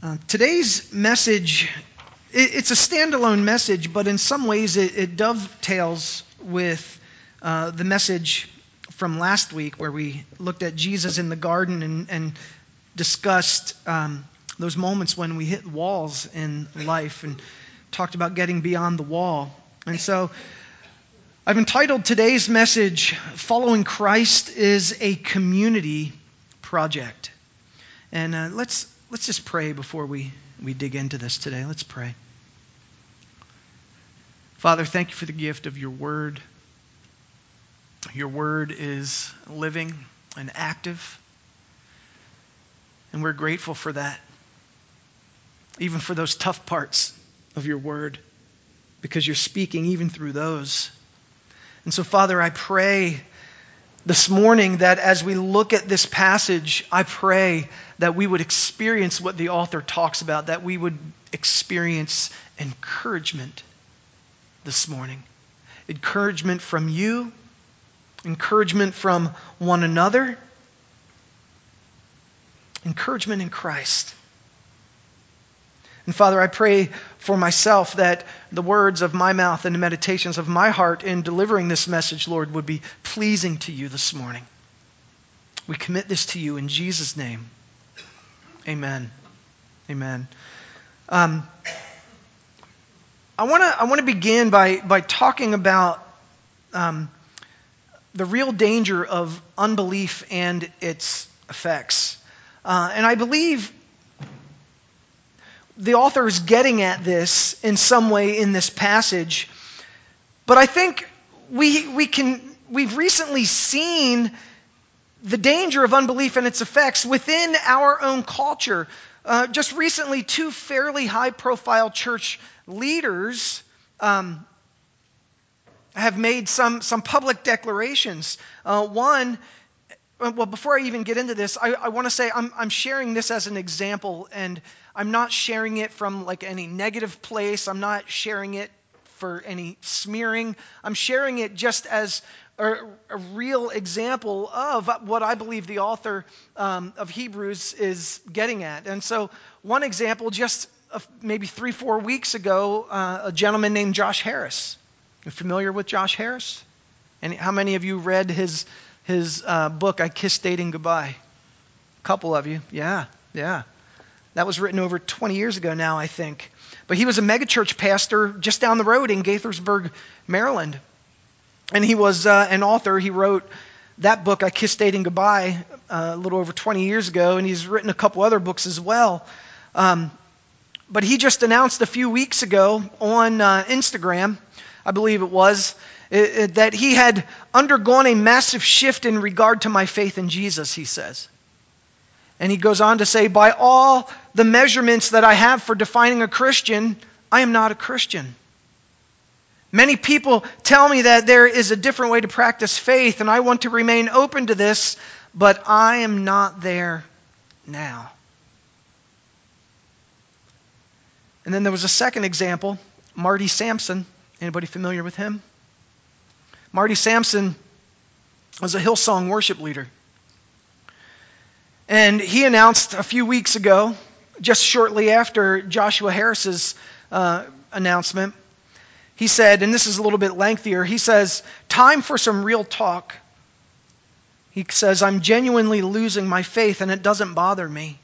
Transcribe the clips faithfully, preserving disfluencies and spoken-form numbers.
Uh, today's message, it, it's a standalone message, but in some ways it, it dovetails with uh, the message from last week where we looked at Jesus in the garden and, and discussed um, those moments when we hit walls in life and talked about getting beyond the wall. And so I've entitled today's message, Following Christ is a Community Project. And uh, let's let's just pray before we, we dig into this today. Let's pray. Father, thank you for the gift of your word. Your word is living and active, and we're grateful for that, even for those tough parts of your word, because you're speaking even through those. And so, Father, I pray this morning that as we look at this passage, I pray that we would experience what the author talks about, that we would experience encouragement this morning. Encouragement from you, encouragement from one another, encouragement in Christ. And Father, I pray for myself that the words of my mouth and the meditations of my heart in delivering this message, Lord, would be pleasing to you this morning. We commit this to you in Jesus' name. Amen. Amen. Um, I want to I want to begin by by talking about um, the real danger of unbelief and its effects. Uh, and I believe the author is getting at this in some way in this passage. But I think we we can we've recently seen the danger of unbelief and its effects within our own culture. Uh, just recently, two fairly high-profile church leaders um, have made some, some public declarations. Uh, one, well, before I even get into this, I, I want to say I'm, I'm sharing this as an example, and I'm not sharing it from like any negative place. I'm not sharing it for any smearing. I'm sharing it just as a, a real example of what I believe the author um, of Hebrews is getting at. And so one example, just uh, maybe three, four weeks ago, uh, a gentleman named Josh Harris. You familiar with Josh Harris? And how many of you read his his uh, book, I Kissed Dating Goodbye? A couple of you. Yeah, yeah. That was written over twenty years ago now, I think. But he was a megachurch pastor just down the road in Gaithersburg, Maryland. And he was uh, an author. He wrote that book, I Kissed Dating Goodbye, uh, a little over twenty years ago. And he's written a couple other books as well. Um, but he just announced a few weeks ago on uh, Instagram, I believe it was, it, it, that he had undergone a massive shift in regard to my faith in Jesus, he says. And he goes on to say, by all the measurements that I have for defining a Christian, I am not a Christian. Many people tell me that there is a different way to practice faith, and I want to remain open to this, but I am not there now. And then there was a second example, Marty Sampson. Anybody familiar with him? Marty Sampson was a Hillsong worship leader. And he announced a few weeks ago, just shortly after Joshua Harris's uh, announcement, he said, and this is a little bit lengthier, he says, time for some real talk. He says, I'm genuinely losing my faith and it doesn't bother me.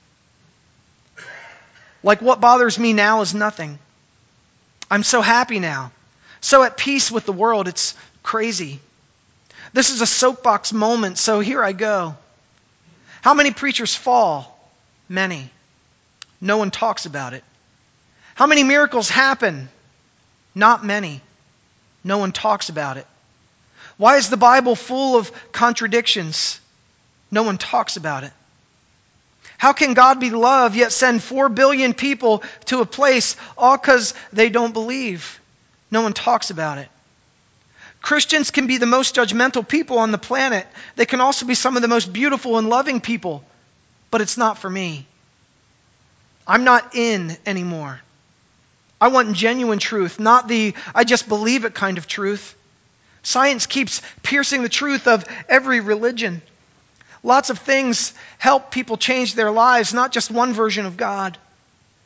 Like what bothers me now is nothing. I'm so happy now. So at peace with the world, it's crazy. This is a soapbox moment, so here I go. How many preachers fall? Many. No one talks about it. How many miracles happen? Not many. No one talks about it. Why is the Bible full of contradictions? No one talks about it. How can God be love yet send four billion people to a place all because they don't believe? No one talks about it. Christians can be the most judgmental people on the planet. They can also be some of the most beautiful and loving people. But it's not for me. I'm not in anymore. I want genuine truth, not the I just believe it kind of truth. Science keeps piercing the truth of every religion. Lots of things help people change their lives, not just one version of God.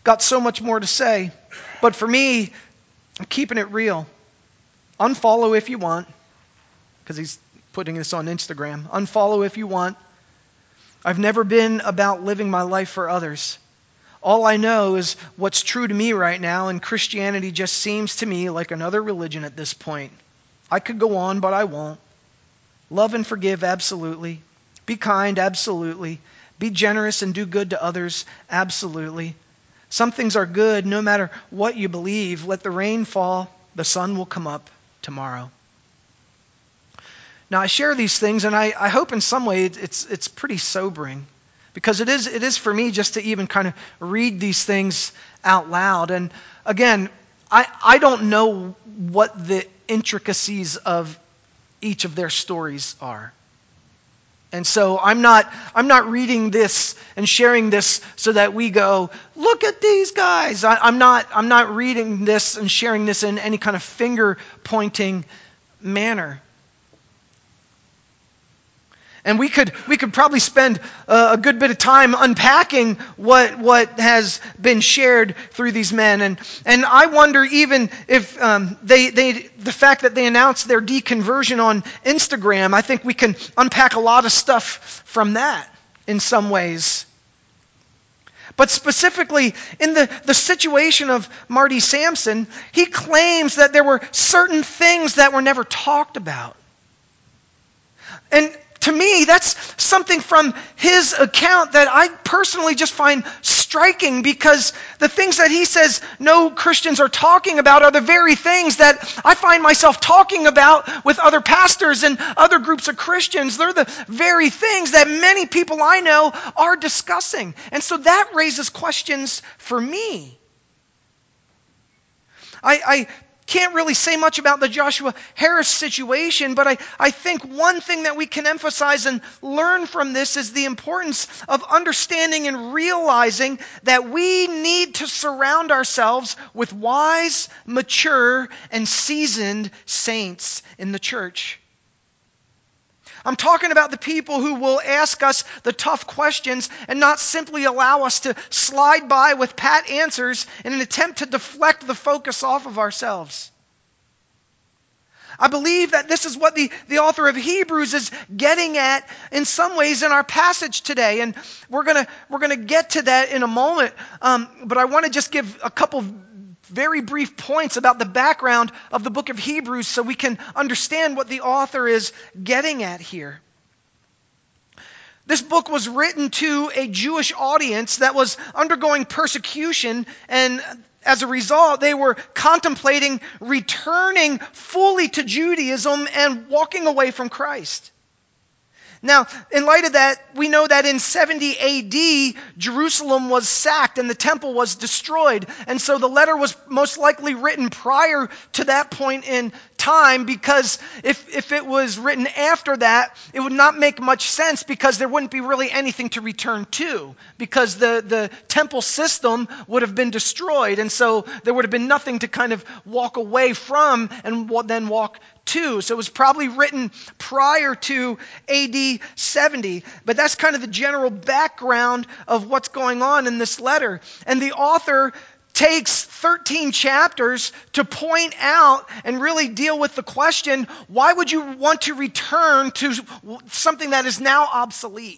got so much more to say. But for me, I'm keeping it real. Unfollow if you want, because he's putting this on Instagram. Unfollow if you want. I've never been about living my life for others. All I know is what's true to me right now, and Christianity just seems to me like another religion at this point. I could go on, but I won't. Love and forgive, absolutely. Be kind, absolutely. Be generous and do good to others, absolutely. Some things are good no matter what you believe. Let the rain fall, the sun will come up tomorrow. Now, I share these things, and I, I hope in some way it's it's pretty sobering, because it is it is for me just to even kind of read these things out loud. And again, I, I don't know what the intricacies of each of their stories are. And so I'm not I'm not reading this and sharing this so that we go, look at these guys. I, I'm not I'm not reading this and sharing this in any kind of finger pointing manner. And we could we could probably spend uh, a good bit of time unpacking what what has been shared through these men. And and I wonder even if um, they they the fact that they announced their deconversion on Instagram, I think we can unpack a lot of stuff from that in some ways. But specifically in the, the situation of Marty Sampson, he claims that there were certain things that were never talked about. And to me, that's something from his account that I personally just find striking, because the things that he says no Christians are talking about are the very things that I find myself talking about with other pastors and other groups of Christians. They're the very things that many people I know are discussing. And so that raises questions for me. I, I can't really say much about the Joshua Harris situation, but I, I think one thing that we can emphasize and learn from this is the importance of understanding and realizing that we need to surround ourselves with wise, mature, and seasoned saints in the church. I'm talking about the people who will ask us the tough questions and not simply allow us to slide by with pat answers in an attempt to deflect the focus off of ourselves. I believe that this is what the, the author of Hebrews is getting at in some ways in our passage today. And we're going to we're gonna get to that in a moment. Um, but I want to just give a couple very brief points about the background of the book of Hebrews so we can understand what the author is getting at here. This book was written to a Jewish audience that was undergoing persecution, and as a result, they were contemplating returning fully to Judaism and walking away from Christ. Now, in light of that, we know that in seventy A D, Jerusalem was sacked and the temple was destroyed. And so the letter was most likely written prior to that point in time, because if, if it was written after that, it would not make much sense, because there wouldn't be really anything to return to, because the, the temple system would have been destroyed. And so there would have been nothing to kind of walk away from and then walk to. So it was probably written prior to A D seventy. But that's kind of the general background of what's going on in this letter. And the author takes thirteen chapters to point out and really deal with the question, why would you want to return to something that is now obsolete?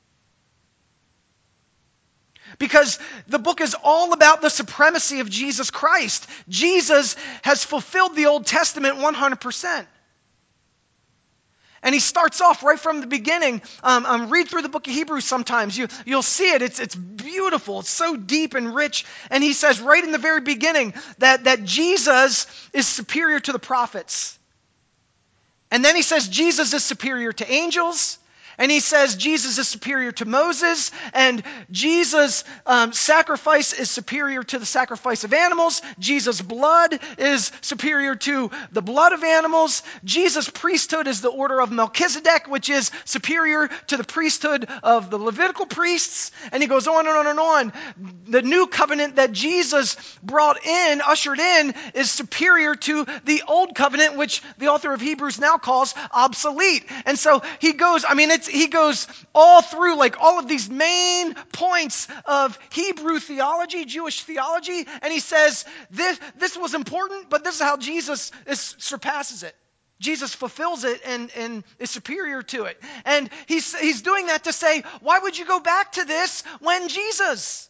Because the book is all about the supremacy of Jesus Christ. Jesus has fulfilled the Old Testament one hundred percent. And he starts off right from the beginning. Um, um, read through the book of Hebrews sometimes. You, you'll see it. It's, it's beautiful. It's so deep and rich. And he says right in the very beginning that, that Jesus is superior to the prophets. And then he says Jesus is superior to angels. And he says Jesus is superior to Moses, and Jesus' um, sacrifice is superior to the sacrifice of animals. Jesus' blood is superior to the blood of animals. Jesus' priesthood is the order of Melchizedek, which is superior to the priesthood of the Levitical priests. And he goes on and on and on. the new covenant that Jesus brought in, ushered in, is superior to the old covenant, which the author of Hebrews now calls obsolete. And so he goes, I mean, it's, he goes all through like all of these main points of Hebrew theology, Jewish theology, and he says, this, this was important, but this is how Jesus is, surpasses it. Jesus fulfills it and, and is superior to it. And he's, he's doing that to say, why would you go back to this when Jesus?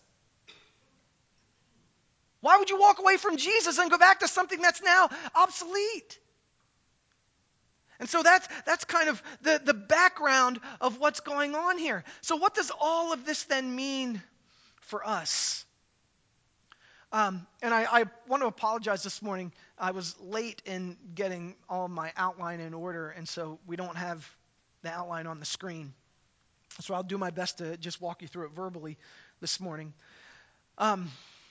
Why would you walk away from Jesus and go back to something that's now obsolete? And so that's, that's kind of the, the background of what's going on here. So what does all of this then mean for us? Um, and I, I want to apologize this morning. I was late in getting all my outline in order, and so we don't have the outline on the screen. So I'll do my best to just walk you through it verbally this morning. Um,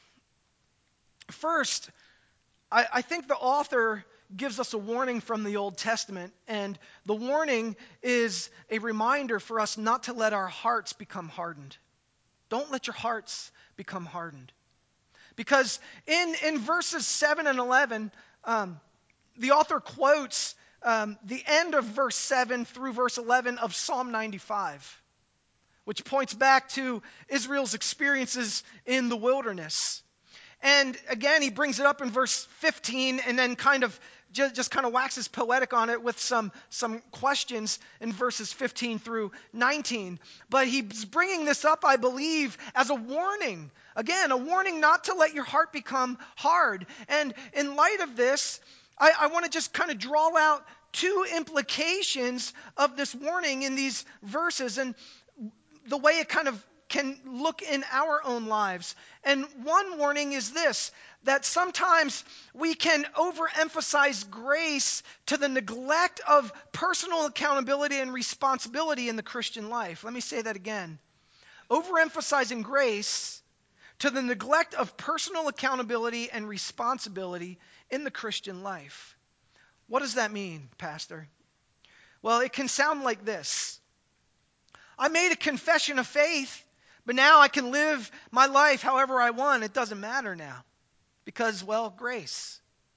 first, I, I think the author gives us a warning from the Old Testament, and the warning is a reminder for us not to let our hearts become hardened. Don't let your hearts become hardened. Because in, in verses seven and eleven, um, the author quotes um, the end of verse seven through verse eleven of Psalm ninety-five, which points back to Israel's experiences in the wilderness. And again, he brings it up in verse fifteen and then kind of just, just kind of waxes poetic on it with some, some questions in verses fifteen through nineteen. But he's bringing this up, I believe, as a warning. Again, a warning not to let your heart become hard. And in light of this, I, I want to just kind of draw out two implications of this warning in these verses and the way it kind of can look in our own lives. And one warning is this, that sometimes we can overemphasize grace to the neglect of personal accountability and responsibility in the Christian life. Let me say that again. Overemphasizing grace to the neglect of personal accountability and responsibility in the Christian life. What does that mean, Pastor? Well, it can sound like this. I made a confession of faith, but now I can live my life however I want. It doesn't matter now because, well, grace.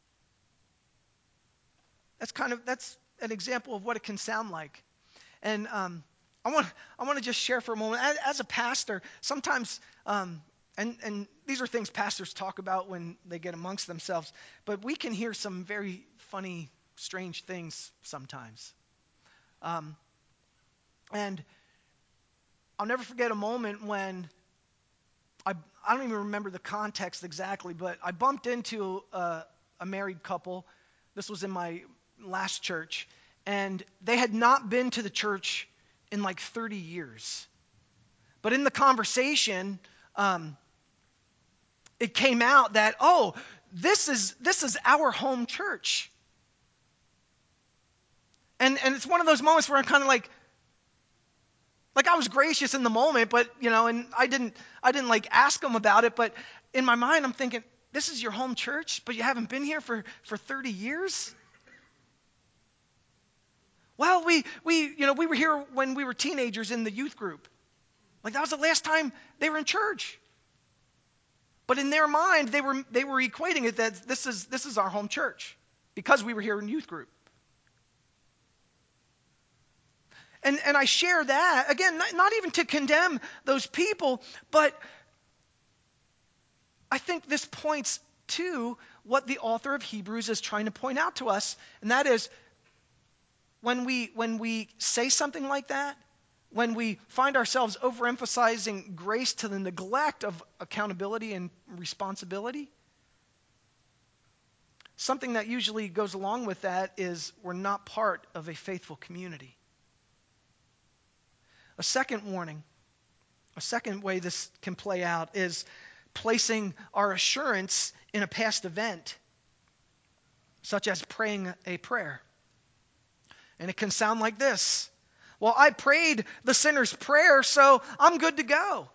That's kind of, that's an example of what it can sound like. And um, I want I want to just share for a moment. As, as a pastor, sometimes, um, and, and these are things pastors talk about when they get amongst themselves, but we can hear some very funny, strange things sometimes. Um, and I'll never forget a moment when, I, I don't even remember the context exactly, but I bumped into a, a married couple. This was in my last church, and they had not been to the church in like thirty years. But in the conversation, um, it came out that, oh, this is this is our home church. And and it's one of those moments where I'm kind of like, like I was gracious in the moment, but you know, and I didn't I didn't like ask them about it, but in my mind I'm thinking, this is your home church, but you haven't been here for, for thirty years? Well, we we you know, we were here when we were teenagers in the youth group. Like that was the last time they were in church. But in their mind, they were they were equating it that this is this is our home church because we were here in youth group. And and I share that, again, not, not even to condemn those people, but I think this points to what the author of Hebrews is trying to point out to us, and that is when we when we say something like that, when we find ourselves overemphasizing grace to the neglect of accountability and responsibility, something that usually goes along with that is we're not part of a faithful community. A second warning, a second way this can play out is placing our assurance in a past event, such as praying a prayer. And it can sound like this. Well, I prayed the sinner's prayer, so I'm good to go.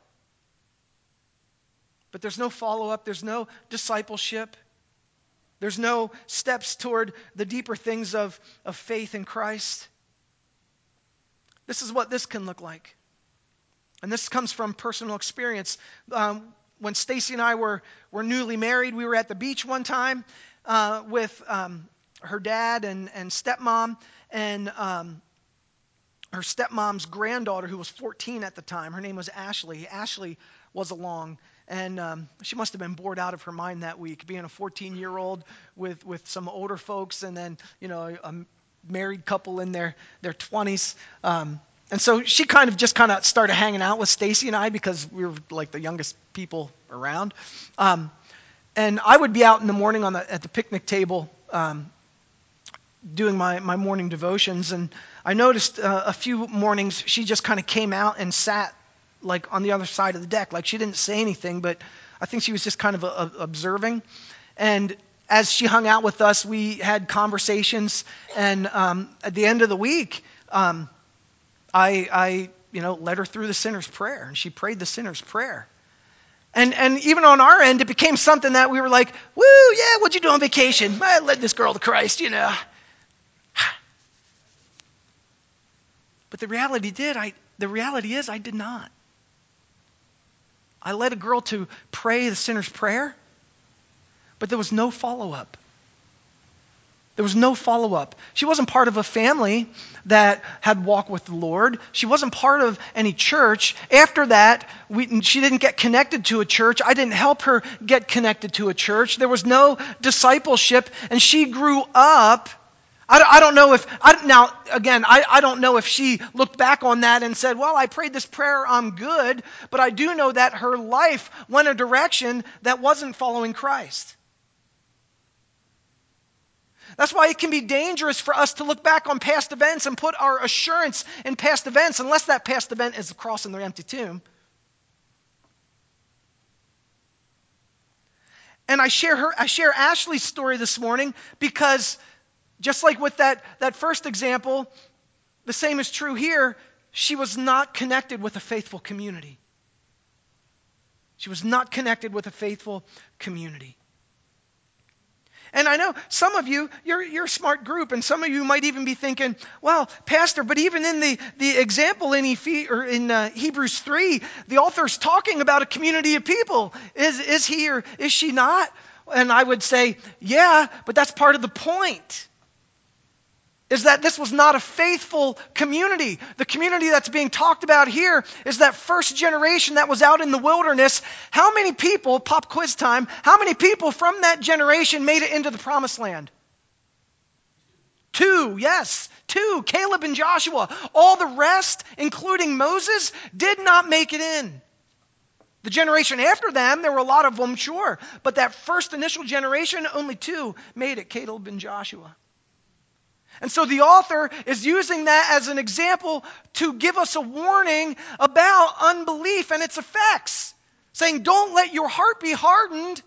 But there's no follow-up, there's no discipleship, there's no steps toward the deeper things of, of faith in Christ. This is what this can look like. And this comes from personal experience. Um, when Stacy and I were, were newly married, we were at the beach one time uh, with um, her dad and, and stepmom, and um, her stepmom's granddaughter, who was fourteen at the time. Her name was Ashley. Ashley was along, and um, she must have been bored out of her mind that week, being a fourteen-year-old with, with some older folks, and then, you know, a, a married couple in their, their twenties. Um, and so she kind of just kind of started hanging out with Stacy and I because we were like the youngest people around. Um, and I would be out in the morning on the, at the picnic table um, doing my, my morning devotions, and I noticed uh, a few mornings she just kind of came out and sat like on the other side of the deck. Like she didn't say anything, but I think she was just kind of uh, observing. And as she hung out with us, we had conversations, and um, at the end of the week, um, I, I you know, led her through the sinner's prayer, and she prayed the sinner's prayer. And and even on our end, it became something that we were like, woo, yeah, what'd you do on vacation? I led this girl to Christ, you know. But the reality did, I the reality is I did not. I led a girl to pray the sinner's prayer, but there was no follow-up. There was no follow-up. She wasn't part of a family that had walked with the Lord. She wasn't part of any church. After that, we, she didn't get connected to a church. I didn't help her get connected to a church. There was no discipleship, and she grew up. I, I don't know if, I, now again, I, I don't know if she looked back on that and said, well, I prayed this prayer, I'm good. But I do know that her life went a direction that wasn't following Christ. That's why it can be dangerous for us to look back on past events and put our assurance in past events, unless that past event is the cross and the empty tomb. And I share her, I share Ashley's story this morning because just like with that, that first example, the same is true here. She was not connected with a faithful community. She was not connected with a faithful community. And I know some of you, you're, you're a smart group, and some of you might even be thinking, well, Pastor, but even in the, the example in, Ephes- or in uh, Hebrews three, the author's talking about a community of people. Is, is he or is she not? And I would say, yeah, but that's part of the point. Is that this was not a faithful community. The community that's being talked about here is that first generation that was out in the wilderness. How many people, pop quiz time, how many people from that generation made it into the promised land? Two, yes, two, Caleb and Joshua. All the rest, including Moses, did not make it in. The generation after them, there were a lot of them, sure, but that first initial generation, only two made it, Caleb and Joshua. And so the author is using that as an example to give us a warning about unbelief and its effects. Saying, don't let your heart be hardened.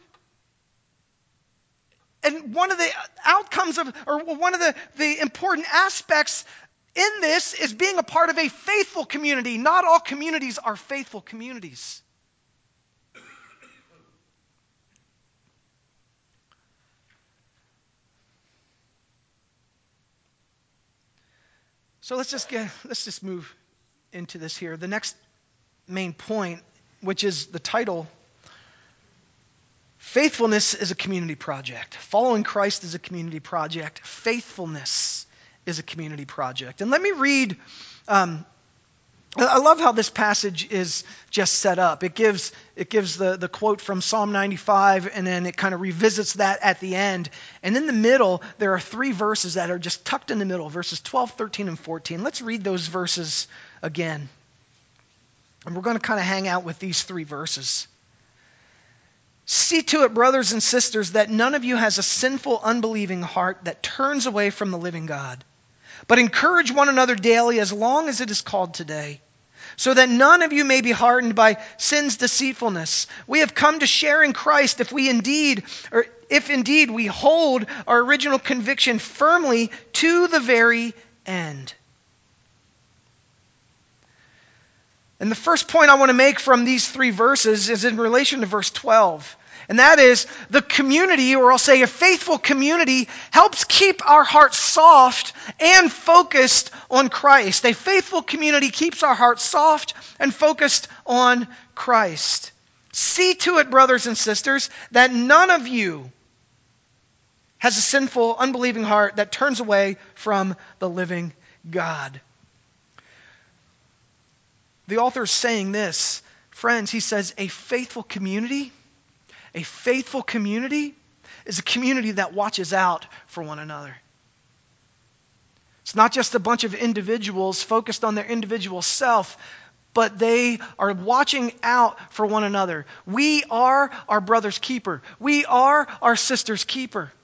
And one of the outcomes of, or one of the, the important aspects in this is being a part of a faithful community. Not all communities are faithful communities. So let's just get, let's just move into this here. The next main point, which is the title, faithfulness is a community project. Following Christ is a community project. Faithfulness is a community project. And let me read, um, I love how this passage is just set up. It gives it gives the, the quote from Psalm ninety-five, and then it kind of revisits that at the end. And in the middle, there are three verses that are just tucked in the middle, verses twelve, thirteen, and fourteen. Let's read those verses again. And we're going to kind of hang out with these three verses. See to it, brothers and sisters, that none of you has a sinful, unbelieving heart that turns away from the living God. But encourage one another daily as long as it is called today, so that none of you may be hardened by sin's deceitfulness. We have come to share in Christ if we indeed, or if indeed we hold our original conviction firmly to the very end. And the first point I want to make from these three verses is in relation to verse twelve. And that is, the community, or I'll say a faithful community, helps keep our hearts soft and focused on Christ. A faithful community keeps our hearts soft and focused on Christ. See to it, brothers and sisters, that none of you has a sinful, unbelieving heart that turns away from the living God. The author is saying this, friends, he says, a faithful community, a faithful community is a community that watches out for one another. It's not just a bunch of individuals focused on their individual self, but they are watching out for one another. We are our brother's keeper. We are our sister's keeper.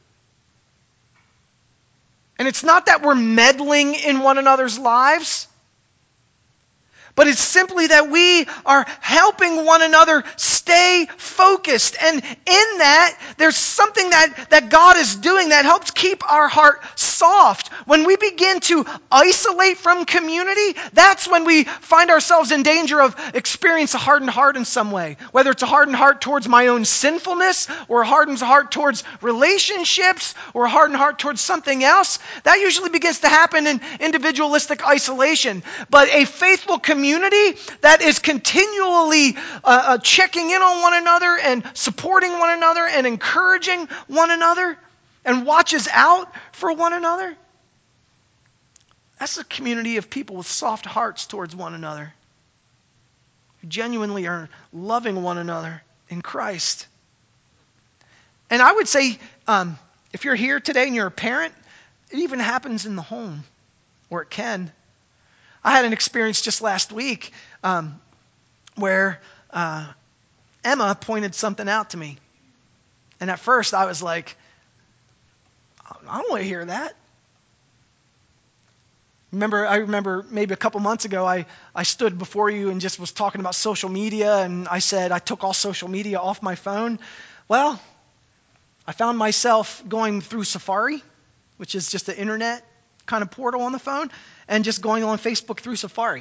And it's not that we're meddling in one another's lives, but it's simply that we are helping one another stay focused. And in that, there's something that, that God is doing that helps keep our heart soft. When we begin to isolate from community, that's when we find ourselves in danger of experiencing a hardened heart in some way. Whether it's a hardened heart towards my own sinfulness, or a hardened heart towards relationships, or a hardened heart towards something else, that usually begins to happen in individualistic isolation. But a faithful community Community that is continually uh, uh, checking in on one another and supporting one another and encouraging one another and watches out for one another. That's a community of people with soft hearts towards one another, who genuinely are loving one another in Christ. And I would say, um, if you're here today and you're a parent, it even happens in the home, or it can. I had an experience just last week um, where uh, Emma pointed something out to me. And at first I was like, I don't want to hear that. Remember, I remember maybe a couple months ago, I, I stood before you and just was talking about social media, and I said I took all social media off my phone. Well, I found myself going through Safari, which is just an internet kind of portal on the phone, and just going on Facebook through Safari.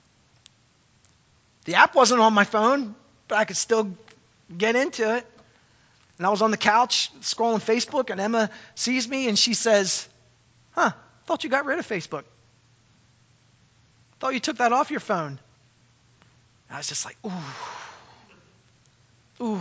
The app wasn't on my phone, but I could still get into it. And I was on the couch scrolling Facebook, and Emma sees me and she says, huh, thought you got rid of Facebook. Thought you took that off your phone. And I was just like, ooh. Ooh.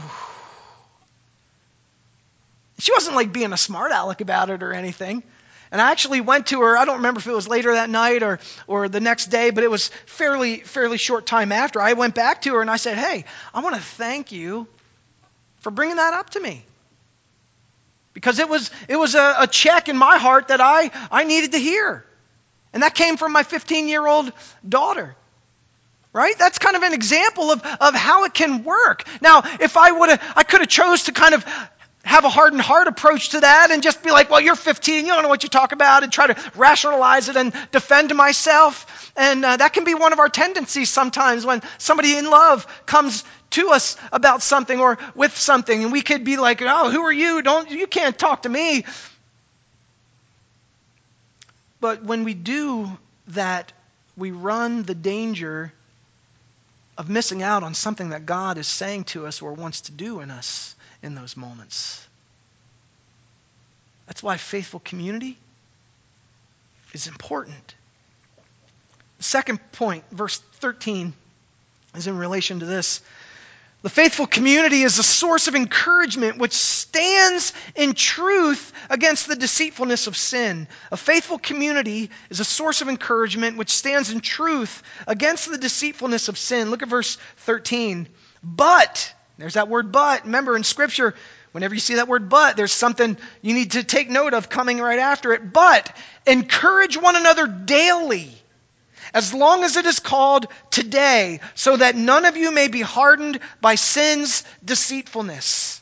She wasn't like being a smart aleck about it or anything. And I actually went to her, I don't remember if it was later that night or or the next day, but it was fairly fairly short time after. I went back to her and I said, hey, I want to thank you for bringing that up to me. Because it was it was a, a check in my heart that I, I needed to hear. And that came from my fifteen-year-old daughter. Right? That's kind of an example of, of how it can work. Now, if I would have, I could have chose to kind of have a hardened heart approach to that and just be like, well, you're fifteen, you don't know what you talk about, and try to rationalize it and defend myself. And uh, that can be one of our tendencies sometimes when somebody in love comes to us about something or with something, and we could be like, oh, who are you? Don't you can't talk to me. But when we do that, we run the danger of missing out on something that God is saying to us or wants to do in us in those moments. That's why faithful community is important. The second point, verse thirteen, is in relation to this. The faithful community is a source of encouragement which stands in truth against the deceitfulness of sin. A faithful community is a source of encouragement which stands in truth against the deceitfulness of sin. Look at verse thirteen. But, there's that word but. Remember in Scripture, whenever you see that word but, there's something you need to take note of coming right after it. But, encourage one another daily, as long as it is called today, so that none of you may be hardened by sin's deceitfulness.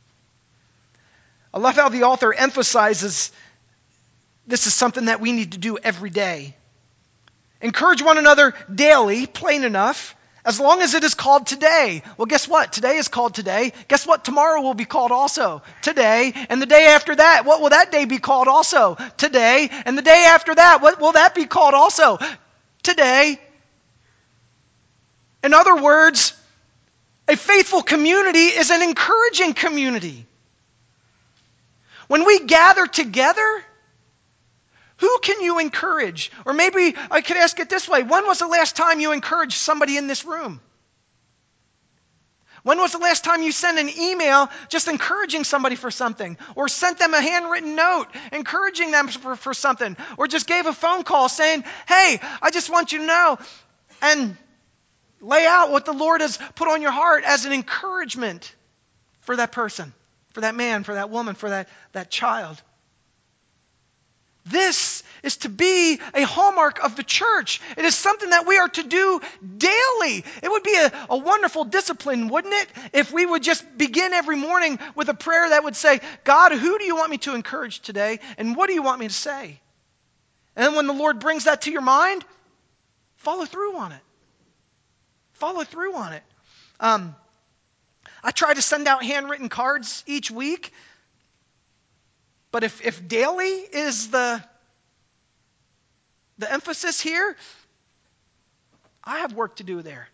I love how the author emphasizes this is something that we need to do every day. Encourage one another daily, plain enough, as long as it is called today. Well, guess what? Today is called today. Guess what? Tomorrow will be called also today. And the day after that, what will that day be called also? Today. And the day after that, what will that be called also? Today. In other words, a faithful community is an encouraging community. When we gather together, who can you encourage? Or maybe I could ask it this way. When was the last time you encouraged somebody in this room? When was the last time you sent an email just encouraging somebody for something? Or sent them a handwritten note encouraging them for, for something? Or just gave a phone call saying, hey, I just want you to know, and lay out what the Lord has put on your heart as an encouragement for that person, for that man, for that woman, for that, that child. This is to be a hallmark of the church. It is something that we are to do daily. It would be a, a wonderful discipline, wouldn't it, if we would just begin every morning with a prayer that would say, God, who do you want me to encourage today, and what do you want me to say? And then when the Lord brings that to your mind, follow through on it. Follow through on it. Um, I try to send out handwritten cards each week. But if, if daily is the, the emphasis here, I have work to do there.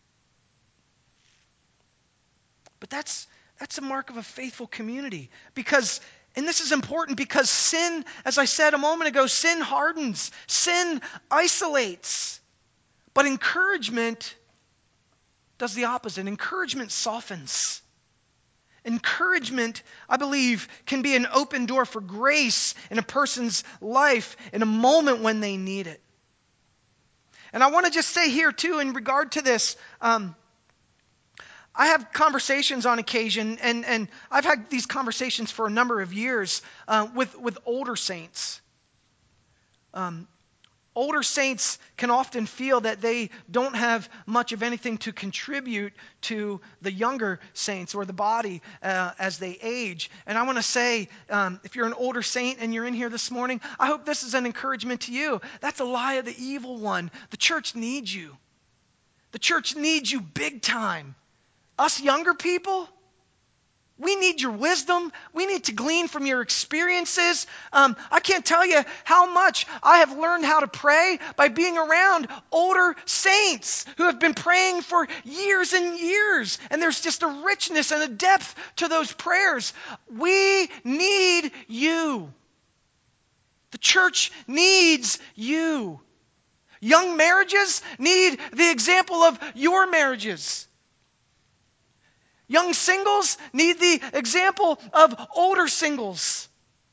But that's, that's a mark of a faithful community. Because, and this is important because sin, as I said a moment ago, sin hardens. Sin isolates. But encouragement does the opposite. Encouragement softens. Encouragement, I believe, can be an open door for grace in a person's life in a moment when they need it. And I want to just say here, too, in regard to this, um, I have conversations on occasion, and, and I've had these conversations for a number of years uh, with, with older saints. Um, Older saints can often feel that they don't have much of anything to contribute to the younger saints or the body uh, as they age. And I want to say, um, if you're an older saint and you're in here this morning, I hope this is an encouragement to you. That's a lie of the evil one. The church needs you. The church needs you big time. Us younger people, we need your wisdom. We need to glean from your experiences. Um, I can't tell you how much I have learned how to pray by being around older saints who have been praying for years and years. And there's just a richness and a depth to those prayers. We need you. The church needs you. Young marriages need the example of your marriages. Young singles need the example of older singles.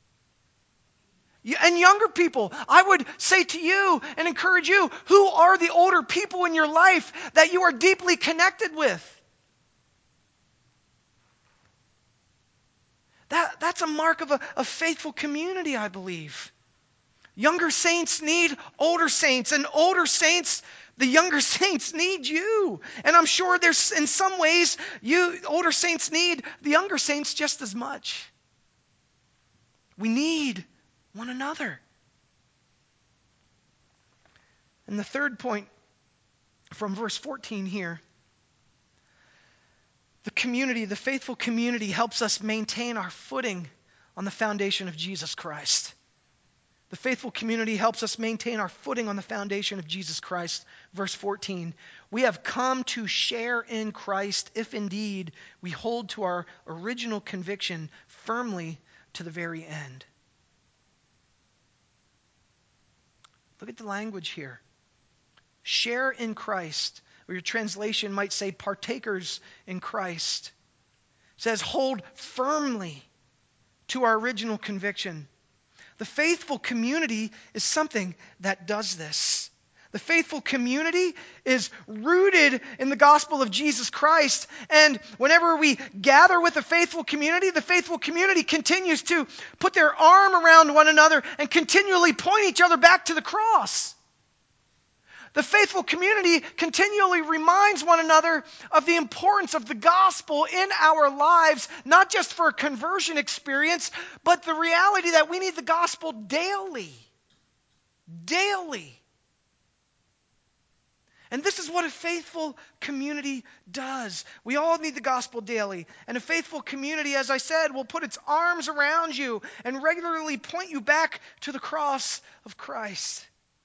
And younger people, I would say to you and encourage you, who are the older people in your life that you are deeply connected with? That, that's a mark of a, a faithful community, I believe. Younger saints need older saints, and older saints, the younger saints need you. And I'm sure there's, in some ways, you older saints need the younger saints just as much. We need one another. And the third point from verse fourteen here, the community, the faithful community helps us maintain our footing on the foundation of Jesus Christ. The faithful community helps us maintain our footing on the foundation of Jesus Christ. Verse fourteen, we have come to share in Christ if indeed we hold to our original conviction firmly to the very end. Look at the language here. Share in Christ, or your translation might say partakers in Christ. It says hold firmly to our original conviction. The faithful community is something that does this. The faithful community is rooted in the gospel of Jesus Christ. And whenever we gather with a faithful community, the faithful community continues to put their arm around one another and continually point each other back to the cross. The faithful community continually reminds one another of the importance of the gospel in our lives, not just for a conversion experience, but the reality that we need the gospel daily. Daily. And this is what a faithful community does. We all need the gospel daily. And a faithful community, as I said, will put its arms around you and regularly point you back to the cross of Christ.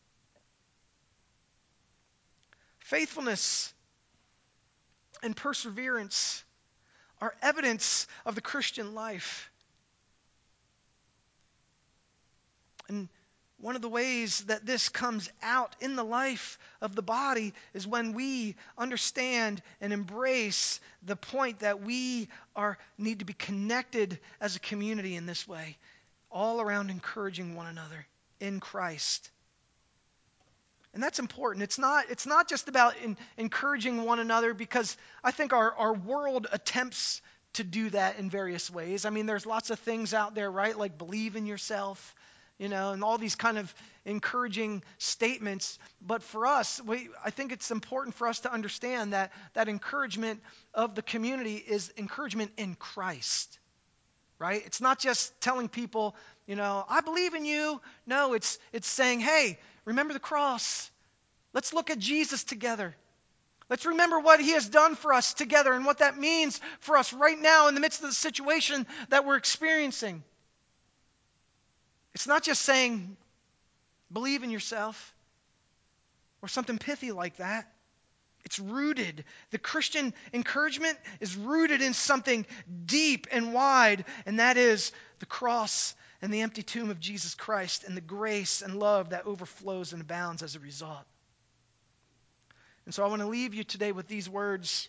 Faithfulness and perseverance are evidence of the Christian life. And one of the ways that this comes out in the life of the body is when we understand and embrace the point that we are need to be connected as a community in this way, all around encouraging one another in Christ. And that's important. It's not, it's not just about in, encouraging one another, because I think our, our world attempts to do that in various ways. I mean, there's lots of things out there, right? Like believe in yourself, you know, and all these kind of encouraging statements. But for us, we, I think it's important for us to understand that that encouragement of the community is encouragement in Christ, right? It's not just telling people, you know, I believe in you. No, it's it's saying, hey, remember the cross. Let's look at Jesus together. Let's remember what he has done for us together and what that means for us right now in the midst of the situation that we're experiencing. It's not just saying, believe in yourself or something pithy like that. It's rooted. The Christian encouragement is rooted in something deep and wide, and that is the cross and the empty tomb of Jesus Christ and the grace and love that overflows and abounds as a result. And so I want to leave you today with these words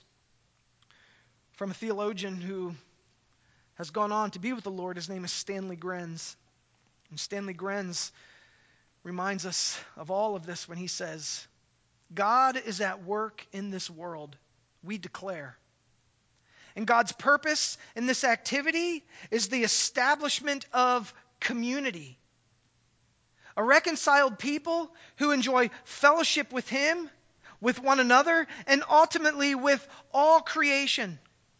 from a theologian who has gone on to be with the Lord. His name is Stanley Grenz. And Stanley Grenz reminds us of all of this when he says, God is at work in this world, we declare. And God's purpose in this activity is the establishment of community. A reconciled people who enjoy fellowship with him, with one another, and ultimately with all creation.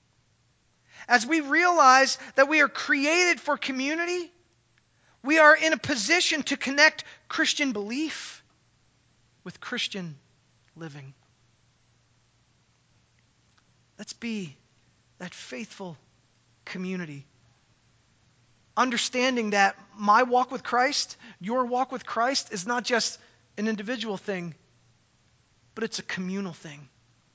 As we realize that we are created for community, we are in a position to connect Christian belief with Christian living. Let's be that faithful community. Understanding that my walk with Christ, your walk with Christ, is not just an individual thing, but it's a communal thing.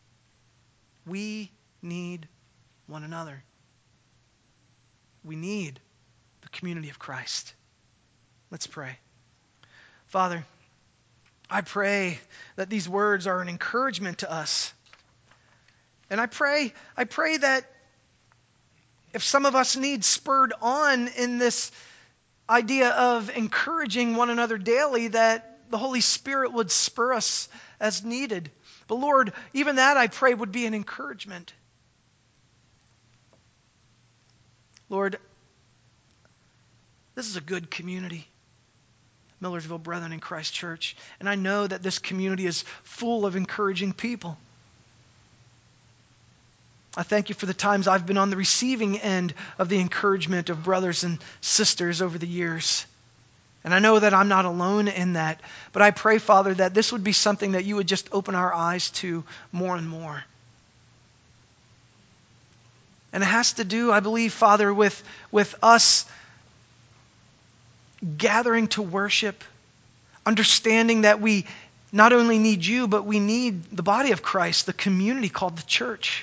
We need one another. We need the community of Christ. Let's pray. Father, I pray that these words are an encouragement to us. And I pray, I pray that if some of us need spurred on in this idea of encouraging one another daily, that the Holy Spirit would spur us as needed. But Lord, even that I pray would be an encouragement. Lord, this is a good community, Millersville Brethren in Christ Church. And I know that this community is full of encouraging people. I thank you for the times I've been on the receiving end of the encouragement of brothers and sisters over the years. And I know that I'm not alone in that. But I pray, Father, that this would be something that you would just open our eyes to more and more. And it has to do, I believe, Father, with, with us gathering to worship, understanding that we not only need you, but we need the body of Christ, the community called the church.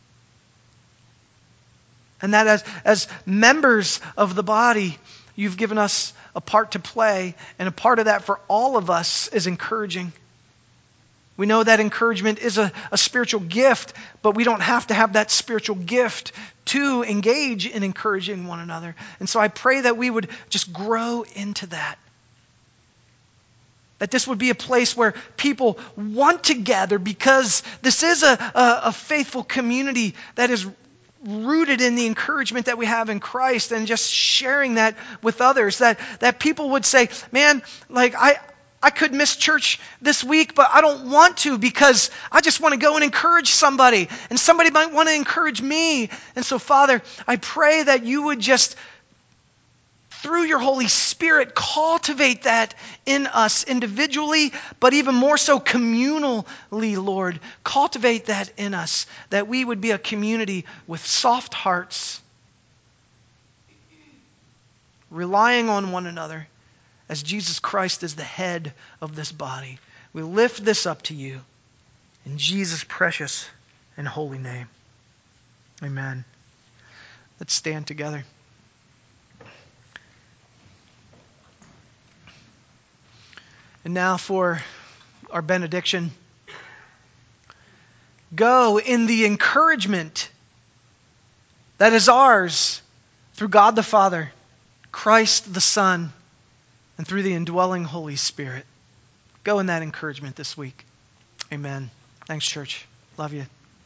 And that as, as members of the body, you've given us a part to play, and a part of that for all of us is encouraging. We know that encouragement is a, a spiritual gift, but we don't have to have that spiritual gift to engage in encouraging one another. And so I pray that we would just grow into that. That this would be a place where people want to gather because this is a, a, a faithful community that is rooted in the encouragement that we have in Christ, and just sharing that with others, that, that people would say, man, like I, I could miss church this week, but I don't want to because I just want to go and encourage somebody, and somebody might want to encourage me. And so, Father, I pray that you would just, through your Holy Spirit, cultivate that in us individually, but even more so communally, Lord. Cultivate that in us, that we would be a community with soft hearts, relying on one another as Jesus Christ is the head of this body. We lift this up to you in Jesus' precious and holy name. Amen. Let's stand together. And now for our benediction. Go in the encouragement that is ours through God the Father, Christ the Son, and through the indwelling Holy Spirit. Go in that encouragement this week. Amen. Thanks, church. Love you.